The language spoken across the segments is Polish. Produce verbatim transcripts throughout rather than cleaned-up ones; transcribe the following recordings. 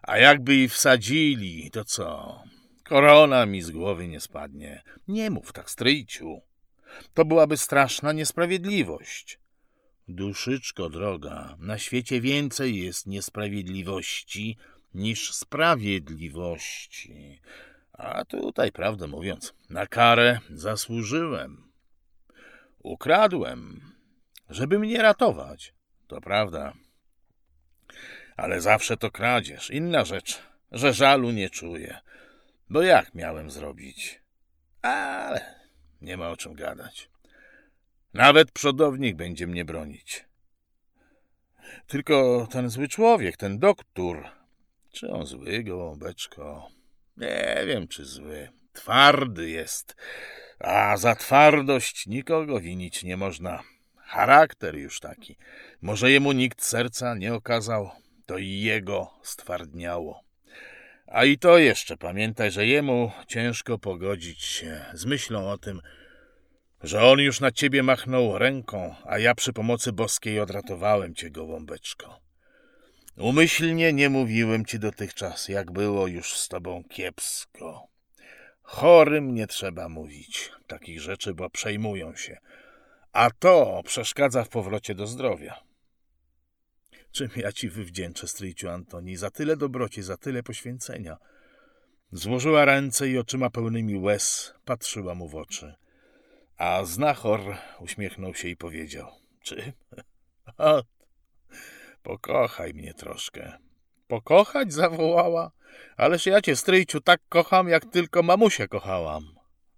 A jakby i wsadzili, to co? Korona mi z głowy nie spadnie. Nie mów tak, stryjciu. To byłaby straszna niesprawiedliwość. Duszyczko droga, na świecie więcej jest niesprawiedliwości niż sprawiedliwości. A tutaj, prawdę mówiąc, na karę zasłużyłem. Ukradłem, żeby mnie ratować. To prawda. Ale zawsze to kradzież. Inna rzecz, że żalu nie czuję. Bo jak miałem zrobić? Ale nie ma o czym gadać. Nawet przodownik będzie mnie bronić. Tylko ten zły człowiek, ten doktor. Czy on zły, gołąbeczko? Nie wiem, czy zły. Twardy jest. A za twardość nikogo winić nie można. Charakter już taki. Może jemu nikt serca nie okazał, to i jego stwardniało. A i to jeszcze pamiętaj, że jemu ciężko pogodzić się z myślą o tym, że on już na ciebie machnął ręką, a ja przy pomocy boskiej odratowałem cię, gołąbeczko. Umyślnie nie mówiłem ci dotychczas, jak było już z tobą kiepsko. Chorym nie trzeba mówić takich rzeczy, bo przejmują się, a to przeszkadza w powrocie do zdrowia. Czym ja ci wywdzięczę, stryjciu Antoni, za tyle dobroci, za tyle poświęcenia? Złożyła ręce i oczyma pełnymi łez patrzyła mu w oczy. A znachor uśmiechnął się i powiedział: Czy? O, pokochaj mnie troszkę. Pokochać? Zawołała. Ależ ja cię, stryjciu, tak kocham, jak tylko mamusię kochałam.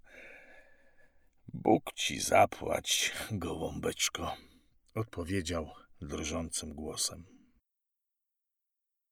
Bóg ci zapłać, gołąbeczko, odpowiedział drżącym głosem.